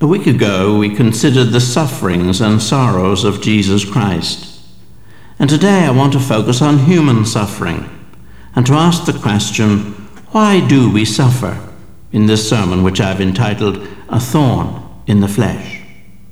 A week ago, we considered the sufferings and sorrows of Jesus Christ. And today I want to focus on human suffering and to ask the question, why do we suffer? In this sermon, which I've entitled, A Thorn in the Flesh.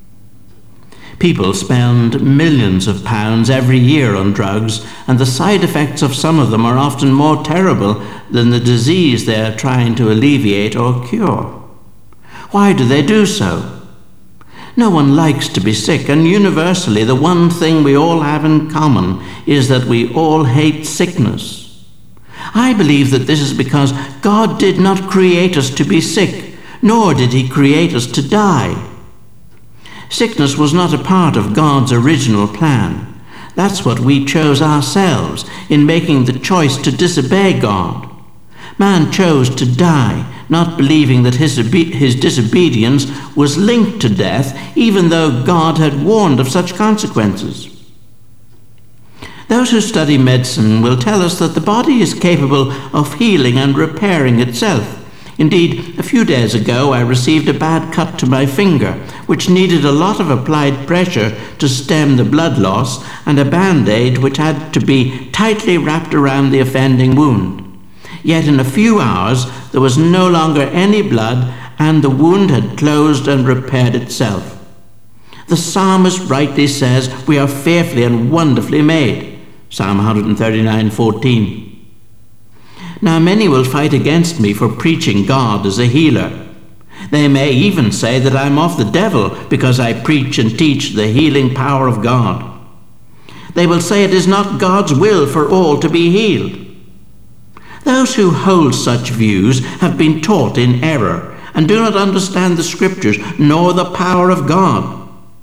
People spend millions of pounds every year on drugs, and the side effects of some of them are often more terrible than the disease they are trying to alleviate or cure. Why do they do so? No one likes to be sick, and universally the one thing we all have in common is that we all hate sickness. I believe that this is because God did not create us to be sick, nor did He create us to die. Sickness was not a part of God's original plan. That's what we chose ourselves in making the choice to disobey God. Man chose to die, not believing that his disobedience was linked to death, even though God had warned of such consequences. Those who study medicine will tell us that the body is capable of healing and repairing itself. Indeed, a few days ago I received a bad cut to my finger, which needed a lot of applied pressure to stem the blood loss, and a band-aid which had to be tightly wrapped around the offending wound. Yet in a few hours there was no longer any blood, and the wound had closed and repaired itself. The psalmist rightly says we are fearfully and wonderfully made. Psalm 139:14. Now many will fight against me for preaching God as a healer. They may even say that I'm of the devil because I preach and teach the healing power of God. They will say it is not God's will for all to be healed. Those who hold such views have been taught in error and do not understand the Scriptures nor the power of God.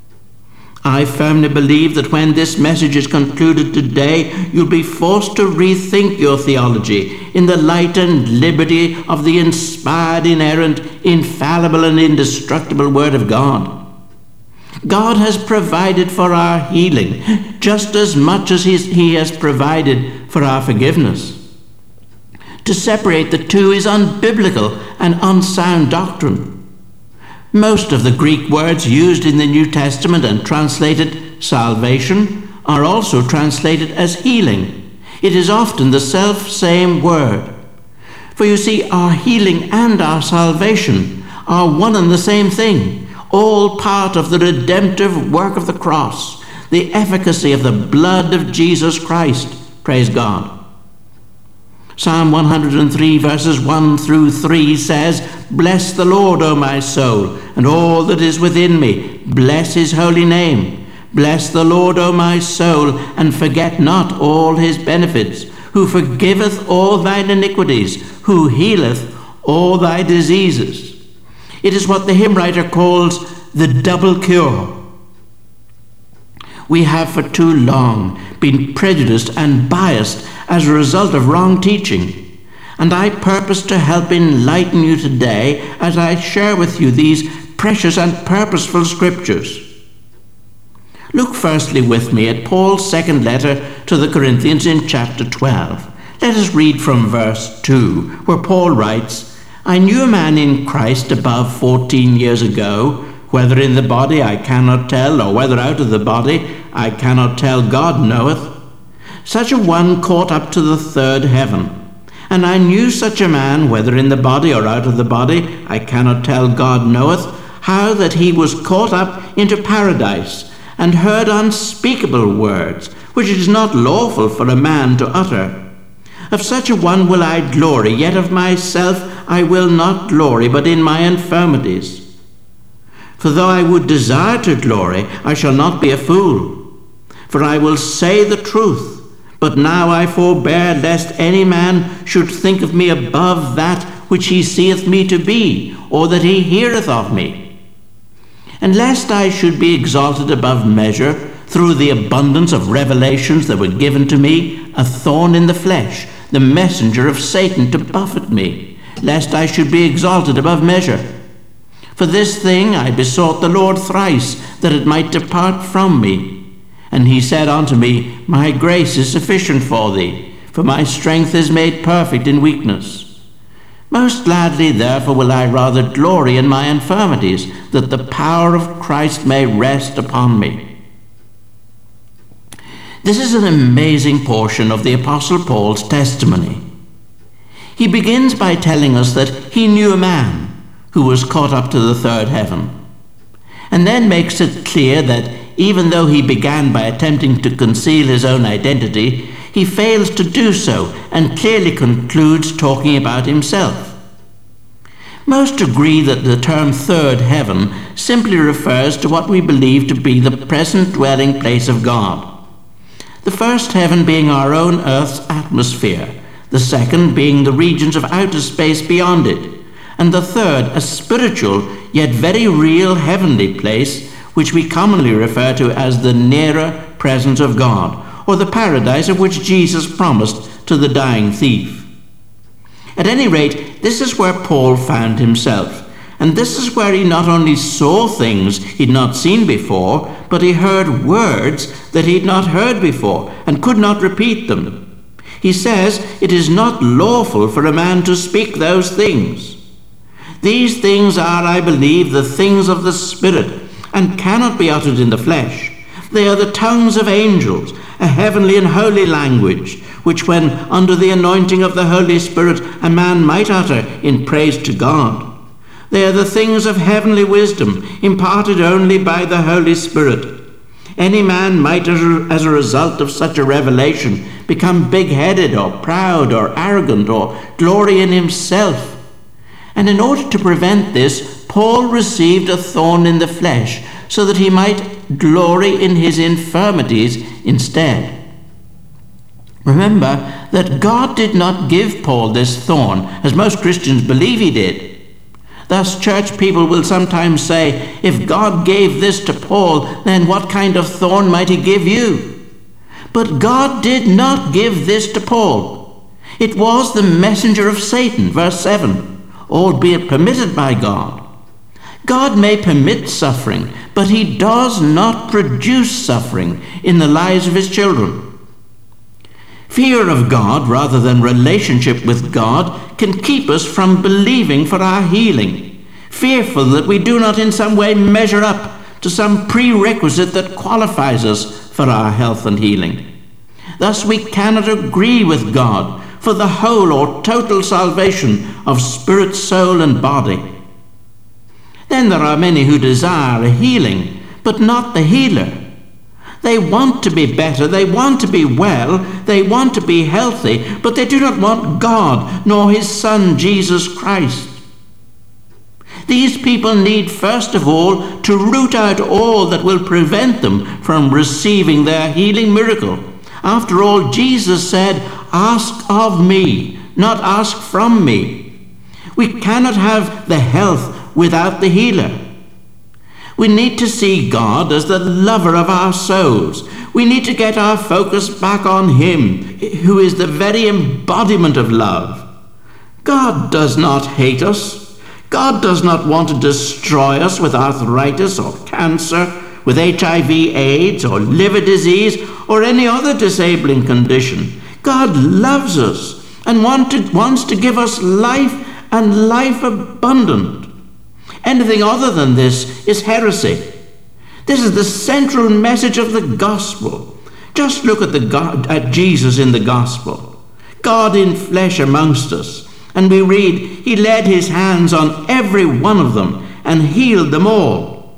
I firmly believe that when this message is concluded today, you'll be forced to rethink your theology in the light and liberty of the inspired, inerrant, infallible, and indestructible Word of God. God has provided for our healing just as much as He has provided for our forgiveness. To separate the two is unbiblical and unsound doctrine. Most of the Greek words used in the New Testament and translated salvation are also translated as healing. It is often the self-same word. For you see, our healing and our salvation are one and the same thing, all part of the redemptive work of the cross, the efficacy of the blood of Jesus Christ. Praise God. Psalm 103 verses 1 through 3 says, Bless the Lord, O my soul, and all that is within me. Bless His holy name. Bless the Lord, O my soul, and forget not all His benefits, who forgiveth all thine iniquities, who healeth all thy diseases. It is what the hymn writer calls the double cure. We have for too long been prejudiced and biased as a result of wrong teaching, and I purpose to help enlighten you today as I share with you these precious and purposeful Scriptures. Look firstly with me at Paul's second letter to the Corinthians in chapter 12. Let us read from verse 2, where Paul writes, I knew a man in Christ above 14 years ago, whether in the body I cannot tell, or whether out of the body I cannot tell, God knoweth. Such a one caught up to the third heaven. And I knew such a man, whether in the body or out of the body, I cannot tell, God knoweth, how that he was caught up into paradise, and heard unspeakable words, which it is not lawful for a man to utter. Of such a one will I glory, yet of myself I will not glory, but in my infirmities. For though I would desire to glory, I shall not be a fool. For I will say the truth. But now I forbear, lest any man should think of me above that which he seeth me to be, or that he heareth of me. And lest I should be exalted above measure through the abundance of revelations that were given to me, a thorn in the flesh, the messenger of Satan to buffet me, lest I should be exalted above measure. For this thing I besought the Lord thrice, that it might depart from me. And he said unto me, My grace is sufficient for thee, for my strength is made perfect in weakness. Most gladly, therefore, will I rather glory in my infirmities, that the power of Christ may rest upon me. This is an amazing portion of the Apostle Paul's testimony. He begins by telling us that he knew a man who was caught up to the third heaven, and then makes it clear that even though he began by attempting to conceal his own identity, he fails to do so and clearly concludes talking about himself. Most agree that the term third heaven simply refers to what we believe to be the present dwelling place of God. The first heaven being our own earth's atmosphere, the second being the regions of outer space beyond it, and the third a spiritual yet very real heavenly place, which we commonly refer to as the nearer presence of God, or the paradise of which Jesus promised to the dying thief. At any rate, this is where Paul found himself, and this is where he not only saw things he'd not seen before, but he heard words that he'd not heard before and could not repeat them. He says, "It is not lawful for a man to speak those things." These things are, I believe, the things of the Spirit, and cannot be uttered in the flesh. They are the tongues of angels, a heavenly and holy language, which when under the anointing of the Holy Spirit a man might utter in praise to God. They are the things of heavenly wisdom, imparted only by the Holy Spirit. Any man might, as a result of such a revelation, become big-headed or proud or arrogant or glory in himself. And in order to prevent this, Paul received a thorn in the flesh, so that he might glory in his infirmities instead. Remember that God did not give Paul this thorn, as most Christians believe he did. Thus, church people will sometimes say, if God gave this to Paul, then what kind of thorn might he give you? But God did not give this to Paul. It was the messenger of Satan, verse 7, albeit permitted by God. God may permit suffering, but he does not produce suffering in the lives of his children. Fear of God rather than relationship with God can keep us from believing for our healing, fearful that we do not in some way measure up to some prerequisite that qualifies us for our health and healing. Thus we cannot agree with God for the whole or total salvation of spirit, soul, and body. Then there are many who desire a healing, but not the healer. They want to be better, they want to be well, they want to be healthy, but they do not want God nor his Son, Jesus Christ. These people need, first of all, to root out all that will prevent them from receiving their healing miracle. After all, Jesus said, "Ask of me, not ask from me." We cannot have the health without the healer. We need to see God as the lover of our souls. We need to get our focus back on him, who is the very embodiment of love. God does not hate us. God does not want to destroy us with arthritis or cancer, with HIV/AIDS or liver disease or any other disabling condition. God loves us and wants to give us life and life abundant. Anything other than this is heresy. This is the central message of the gospel. Just look at Jesus in the gospel. God in flesh amongst us. And we read, he laid his hands on every one of them and healed them all.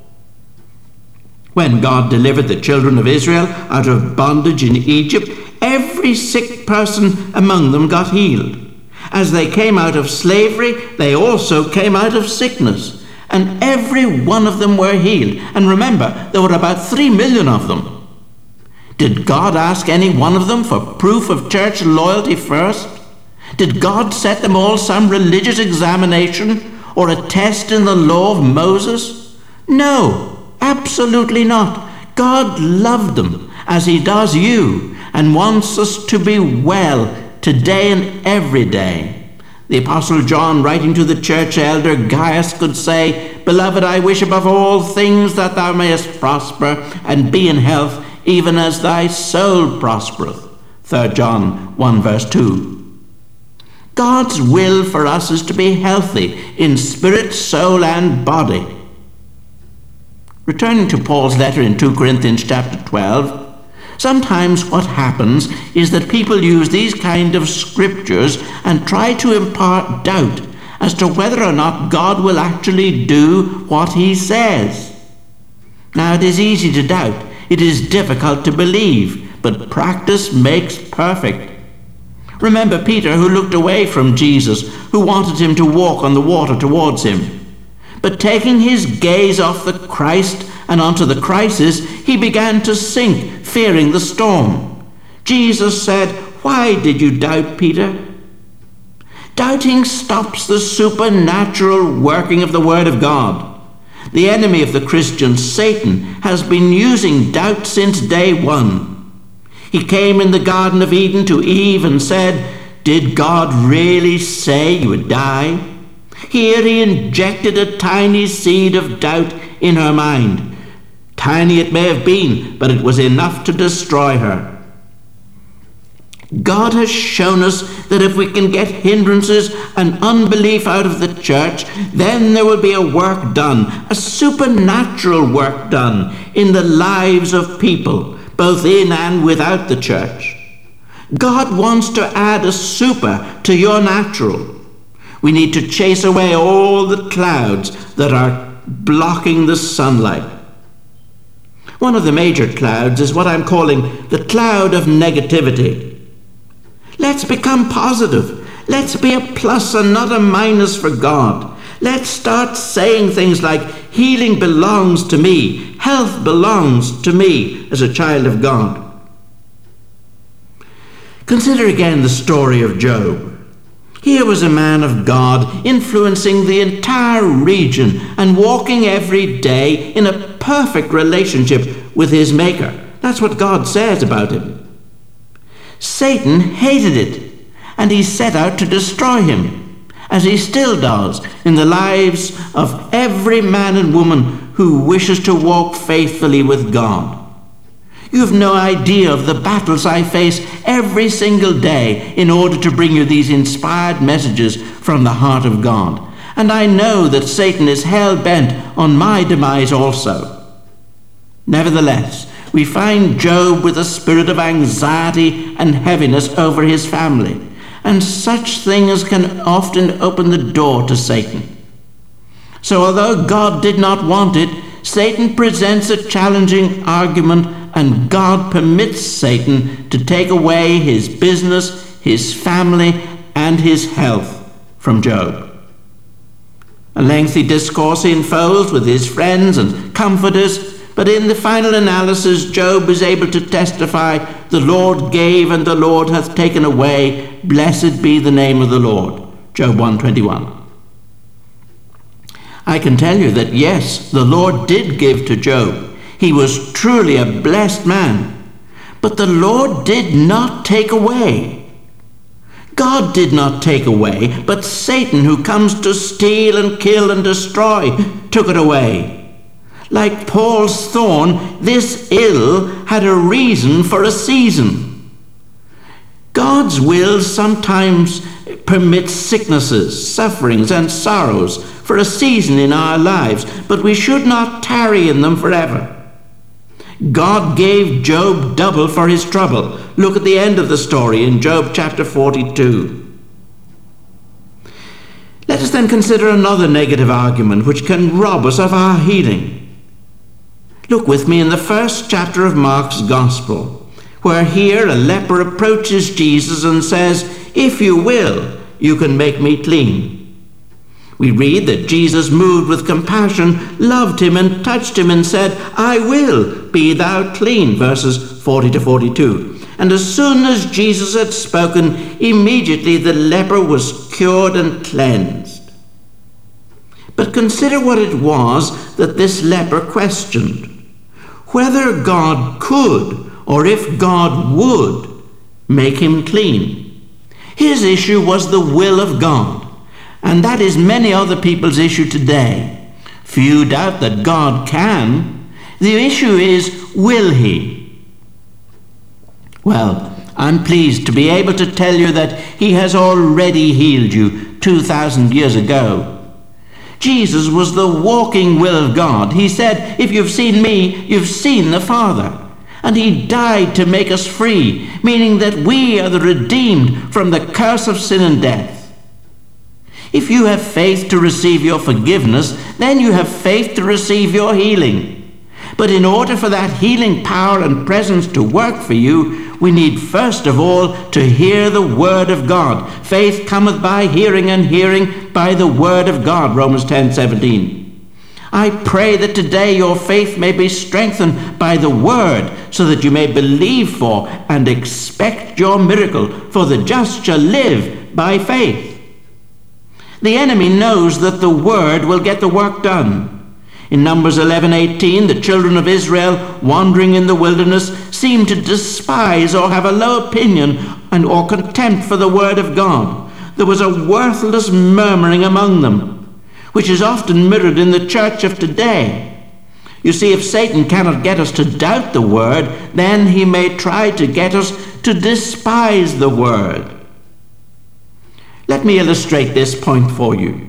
When God delivered the children of Israel out of bondage in Egypt, every sick person among them got healed. As they came out of slavery, they also came out of sickness. And every one of them were healed. And remember, there were about 3 million of them. Did God ask any one of them for proof of church loyalty first? Did God set them all some religious examination or a test in the law of Moses? No, absolutely not. God loved them as he does you and wants us to be well today and every day. The Apostle John, writing to the church elder Gaius, could say, "Beloved, I wish above all things that thou mayest prosper and be in health, even as thy soul prospereth." 3 John 1 verse 2. God's will for us is to be healthy in spirit, soul, and body. Returning to Paul's letter in 2 Corinthians chapter 12, sometimes what happens is that people use these kind of scriptures and try to impart doubt as to whether or not God will actually do what he says. Now, it is easy to doubt. It is difficult to believe, but practice makes perfect. Remember Peter, who looked away from Jesus, who wanted him to walk on the water towards him. But taking his gaze off the Christ and onto the crisis, he began to sink, fearing the storm. Jesus said, "Why did you doubt, Peter?" Doubting stops the supernatural working of the Word of God. The enemy of the Christian, Satan, has been using doubt since day one. He came in the Garden of Eden to Eve and said, "Did God really say you would die?" Here he injected a tiny seed of doubt in her mind. Tiny it may have been, but it was enough to destroy her. God has shown us that if we can get hindrances and unbelief out of the church, then there will be a work done, a supernatural work done in the lives of people, both in and without the church. God wants to add a super to your natural. We need to chase away all the clouds that are blocking the sunlight. One of the major clouds is what I'm calling the cloud of negativity. Let's become positive. Let's be a plus and not a minus for God. Let's start saying things like, healing belongs to me, health belongs to me as a child of God. Consider again the story of Job. Here was a man of God influencing the entire region and walking every day in a perfect relationship with his Maker. That's what God says about him. Satan hated it, and he set out to destroy him, as he still does in the lives of every man and woman who wishes to walk faithfully with God. You have no idea of the battles I face every single day in order to bring you these inspired messages from the heart of God. And I know that Satan is hell-bent on my demise also. Nevertheless, we find Job with a spirit of anxiety and heaviness over his family, and such things can often open the door to Satan. So although God did not want it, Satan presents a challenging argument, and God permits Satan to take away his business, his family, and his health from Job. A lengthy discourse he unfolds with his friends and comforters, but in the final analysis, Job is able to testify, "The Lord gave and the Lord hath taken away. Blessed be the name of the Lord." Job 1:21. I can tell you that yes, the Lord did give to Job. He was truly a blessed man. But the Lord did not take away. God did not take away, but Satan, who comes to steal and kill and destroy, took it away. Like Paul's thorn, this ill had a reason for a season. God's will sometimes permits sicknesses, sufferings, and sorrows for a season in our lives, but we should not tarry in them forever. God gave Job double for his trouble. Look at the end of the story in Job chapter 42. Let us then consider another negative argument which can rob us of our healing. Look with me in the first chapter of Mark's Gospel, where here a leper approaches Jesus and says, "If you will, you can make me clean." We read that Jesus, moved with compassion, loved him and touched him and said, "I will, be thou clean," verses 40 to 42. And as soon as Jesus had spoken, immediately the leper was cured and cleansed. But consider what it was that this leper questioned. Whether God could, or if God would, make him clean. His issue was the will of God. And that is many other people's issue today. Few doubt that God can. The issue is, will he? Well, I'm pleased to be able to tell you that he has already healed you 2,000 years ago. Jesus was the walking will of God. He said, if you've seen me, you've seen the Father. And he died to make us free, meaning that we are the redeemed from the curse of sin and death. If you have faith to receive your forgiveness, then you have faith to receive your healing. But in order for that healing power and presence to work for you, we need first of all to hear the word of God. Faith cometh by hearing, and hearing by the word of God, Romans 10:17. I pray that today your faith may be strengthened by the word, so that you may believe for and expect your miracle, for the just shall live by faith. The enemy knows that the word will get the work done. In Numbers 11:18, the children of Israel wandering in the wilderness seemed to despise or have a low opinion or contempt for the word of God. There was a worthless murmuring among them, which is often mirrored in the church of today. You see, if Satan cannot get us to doubt the word, then he may try to get us to despise the word. Let me illustrate this point for you.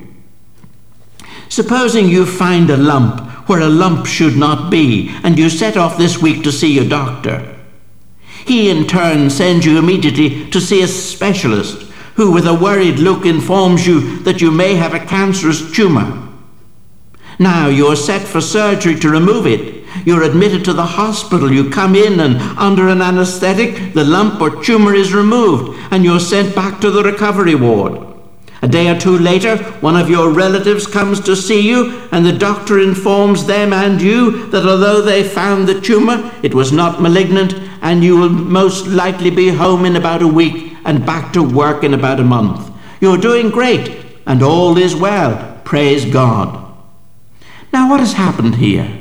Supposing you find a lump where a lump should not be, and you set off this week to see your doctor. He in turn sends you immediately to see a specialist, who with a worried look informs you that you may have a cancerous tumor. Now you're set for surgery to remove it. You're admitted to the hospital. You come in, and under an anesthetic, the lump or tumor is removed, and you're sent back to the recovery ward. A day or two later, one of your relatives comes to see you, and the doctor informs them and you that although they found the tumor, it was not malignant, and you will most likely be home in about a week and back to work in about a month. You're doing great, and all is well. Praise God. Now what has happened here?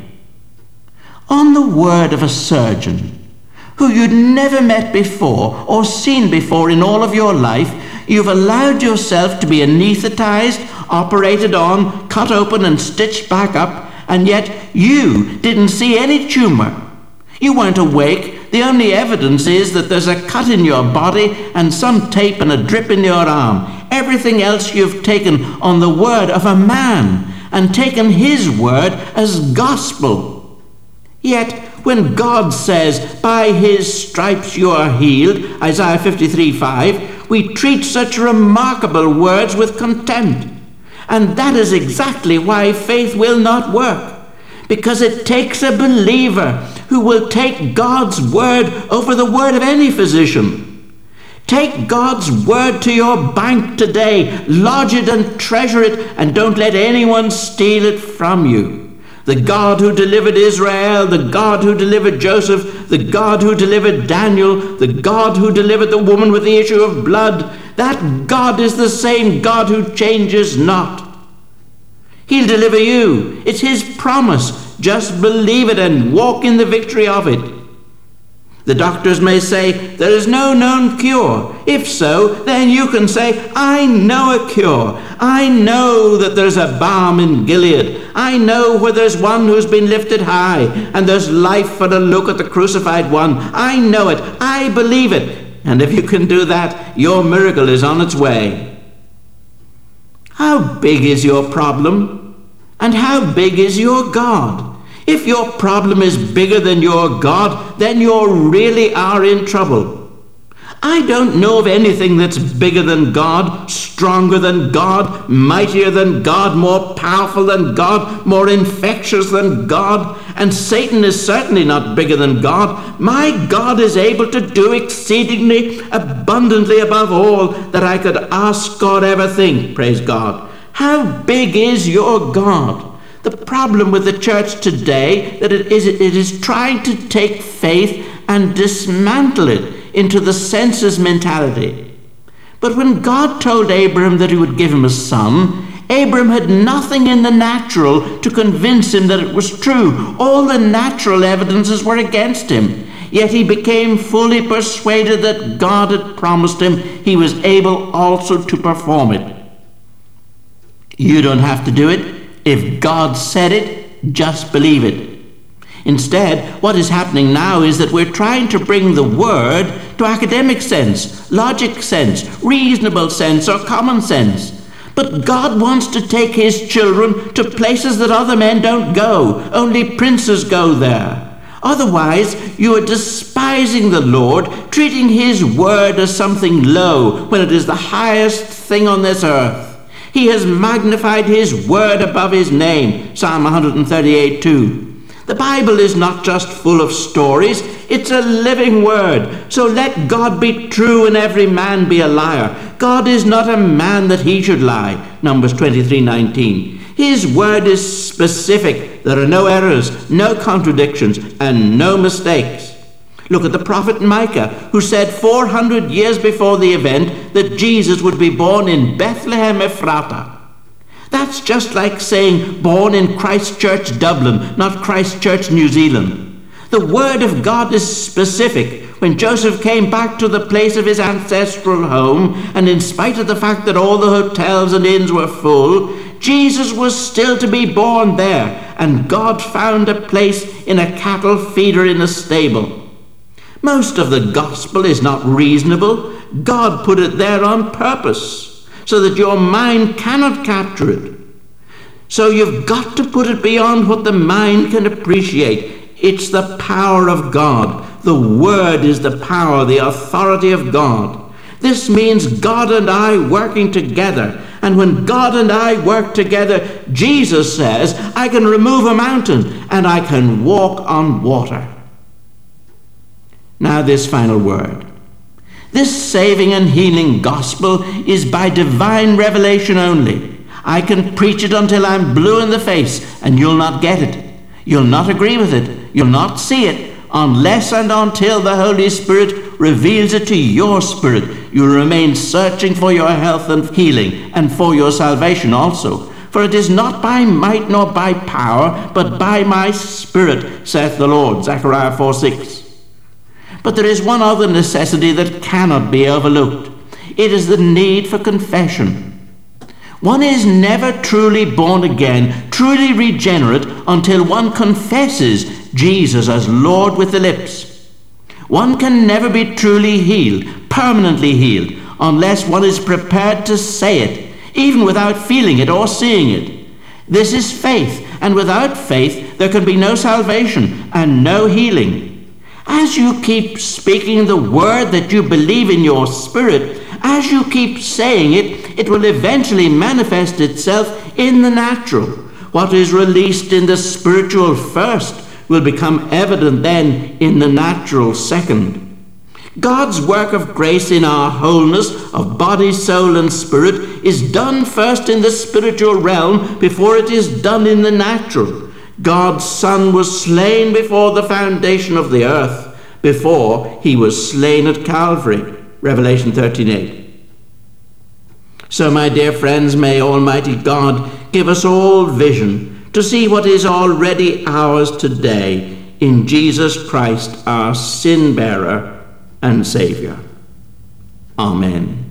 On the word of a surgeon, who you'd never met before or seen before in all of your life, you've allowed yourself to be anesthetized, operated on, cut open and stitched back up, and yet you didn't see any tumor. You weren't awake. The only evidence is that there's a cut in your body and some tape and a drip in your arm. Everything else you've taken on the word of a man and taken his word as gospel. Yet when God says, by his stripes you are healed, Isaiah 53:5, we treat such remarkable words with contempt. And that is exactly why faith will not work. Because it takes a believer who will take God's word over the word of any physician. Take God's word to your bank today, lodge it and treasure it, and don't let anyone steal it from you. The God who delivered Israel, the God who delivered Joseph, the God who delivered Daniel, the God who delivered the woman with the issue of blood, that God is the same God who changes not. He'll deliver you. It's his promise. Just believe it and walk in the victory of it. The doctors may say, there is no known cure. If so, then you can say, I know a cure. I know that there's a balm in Gilead. I know where there's one who's been lifted high, and there's life for the look at the crucified one. I know it. I believe it. And if you can do that, your miracle is on its way. How big is your problem? And how big is your God? If your problem is bigger than your God, then you really are in trouble. I don't know of anything that's bigger than God, stronger than God, mightier than God, more powerful than God, more infectious than God. And Satan is certainly not bigger than God. My God is able to do exceedingly abundantly above all that I could ask or ever think. Praise God. How big is your God? The problem with the church today that it is trying to take faith and dismantle it into the census mentality. But when God told Abraham that he would give him a son, Abraham had nothing in the natural to convince him that it was true. All the natural evidences were against him. Yet he became fully persuaded that God had promised him he was able also to perform it. You don't have to do it. If God said it, just believe it. Instead, what is happening now is that we're trying to bring the word to academic sense, logic sense, reasonable sense, or common sense. But God wants to take his children to places that other men don't go. Only princes go there. Otherwise, you are despising the Lord, treating his word as something low when it is the highest thing on this earth. He has magnified his word above his name, Psalm 138:2. The Bible is not just full of stories, it's a living word. So let God be true and every man be a liar. God is not a man that he should lie, Numbers 23:19. His word is specific. There are no errors, no contradictions, and no mistakes. Look at the prophet Micah, who said 400 years before the event that Jesus would be born in Bethlehem Ephrata. That's just like saying born in Christchurch, Dublin, not Christchurch, New Zealand. The word of God is specific. When Joseph came back to the place of his ancestral home, and in spite of the fact that all the hotels and inns were full, Jesus was still to be born there, and God found a place in a cattle feeder in a stable. Most of the gospel is not reasonable. God put it there on purpose, so that your mind cannot capture it. So you've got to put it beyond what the mind can appreciate. It's the power of God. The Word is the power, the authority of God. This means God and I working together. And when God and I work together, Jesus says, I can remove a mountain and I can walk on water. Now this final word. This saving and healing gospel is by divine revelation only. I can preach it until I'm blue in the face and you'll not get it. You'll not agree with it. You'll not see it unless and until the Holy Spirit reveals it to your spirit. You'll remain searching for your health and healing and for your salvation also. For it is not by might nor by power, but by my Spirit, saith the Lord, Zechariah 4:6. But there is one other necessity that cannot be overlooked. It is the need for confession. One is never truly born again, truly regenerate, until one confesses Jesus as Lord with the lips. One can never be truly healed, permanently healed, unless one is prepared to say it, even without feeling it or seeing it. This is faith, and without faith there can be no salvation and no healing. As you keep speaking the word that you believe in your spirit, as you keep saying it, it will eventually manifest itself in the natural. What is released in the spiritual first will become evident then in the natural second. God's work of grace in our wholeness of body, soul, and spirit is done first in the spiritual realm before it is done in the natural. God's Son was slain before the foundation of the earth, before he was slain at Calvary. Revelation 13:8. So, my dear friends, may Almighty God give us all vision to see what is already ours today in Jesus Christ, our sin-bearer and Savior. Amen.